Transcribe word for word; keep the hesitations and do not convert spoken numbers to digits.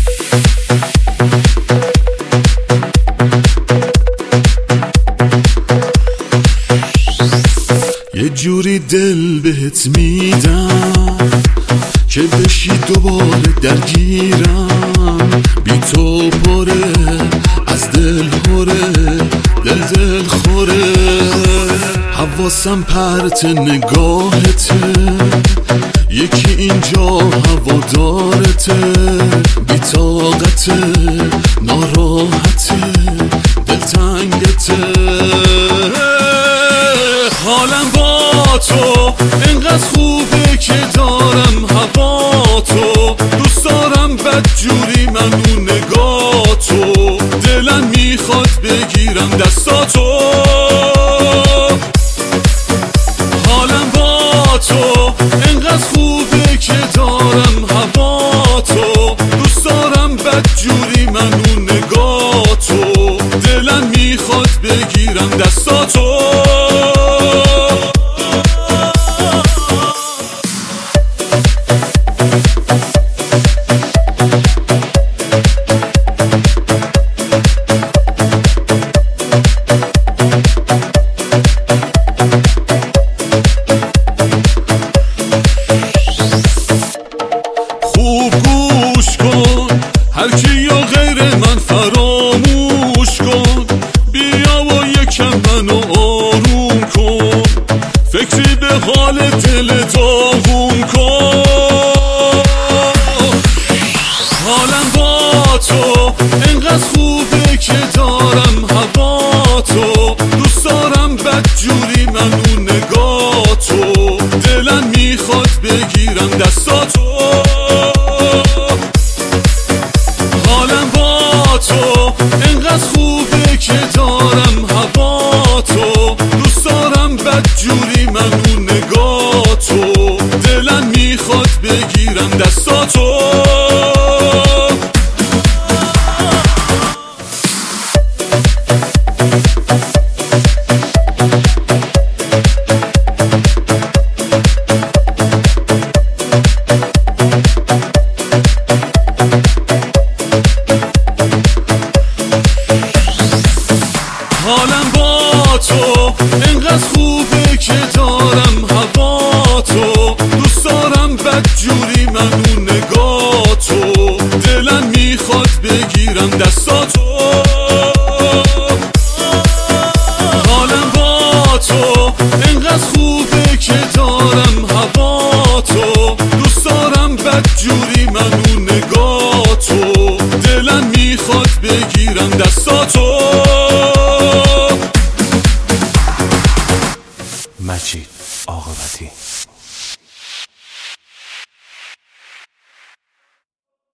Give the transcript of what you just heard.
یه جوری دل بهت میدم که بشی دوباره درگیرم، بی تو پره از دل خوره، دل دل خوره. حواسم پرت نگاهته، یکی اینجا هوادارته، بی طاقته ناراحته دلتنگته. حالم با تو اینقدر خوبه که دارم هوا تو، دوست دارم بدجوری من اون نگاه تو، دلم میخواد بگیرم دستاتو. حالم با تو اینقدر خوبه که دارم هوا تو، دوست دارم بدجوری من اون نگاه تو، دلم میخواد بگیرم دستاتو. خوب گوش کن هرکی یا غیر من فراموش کن، بیا و یکم منو آروم کن، فکری به حال دل داغون کن. حالم با تو اینقدر خوبه که دارم هوا تو، دوست دارم بدجوری من اون نگاه تو، دلم میخواد بگیرم دستاتو. حالم با تو اینقدر خوبه که دارم هوا تو، دوست دارم بدجوری من اون نگاه تو، دلم میخواد بگیرم دستاتو. حالم با تو اینقدر خوبه که دارم هوا تو، دوست دارم بدجوری من اون نگاه تو، دلم میخواد بگیرم دستاتو. حالم با تو اینقدر خوبه که دارم هوا تو، دوست دارم بدجوری من اون نگاه تو، دلم میخواد بگیرم دستاتو. مجید عاقبتی.